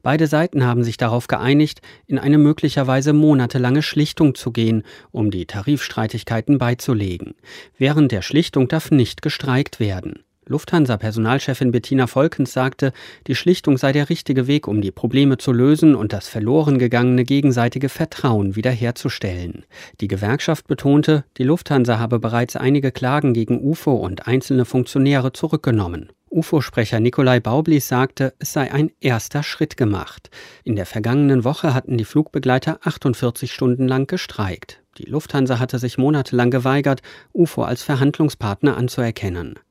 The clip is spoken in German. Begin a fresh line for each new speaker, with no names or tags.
Beide Seiten haben sich darauf geeinigt, in eine möglicherweise monatelange Schlichtung zu gehen, um die Tarifstreitigkeiten beizulegen. Während der Schlichtung darf nicht gestreikt werden. Lufthansa-Personalchefin Bettina Volkens sagte, die Schlichtung sei der richtige Weg, um die Probleme zu lösen und das verloren gegangene gegenseitige Vertrauen wiederherzustellen. Die Gewerkschaft betonte, die Lufthansa habe bereits einige Klagen gegen UFO und einzelne Funktionäre zurückgenommen. UFO-Sprecher Nikolai Baublis sagte, es sei ein erster Schritt gemacht. In der vergangenen Woche hatten die Flugbegleiter 48 Stunden lang gestreikt. Die Lufthansa hatte sich monatelang geweigert, UFO als Verhandlungspartner anzuerkennen.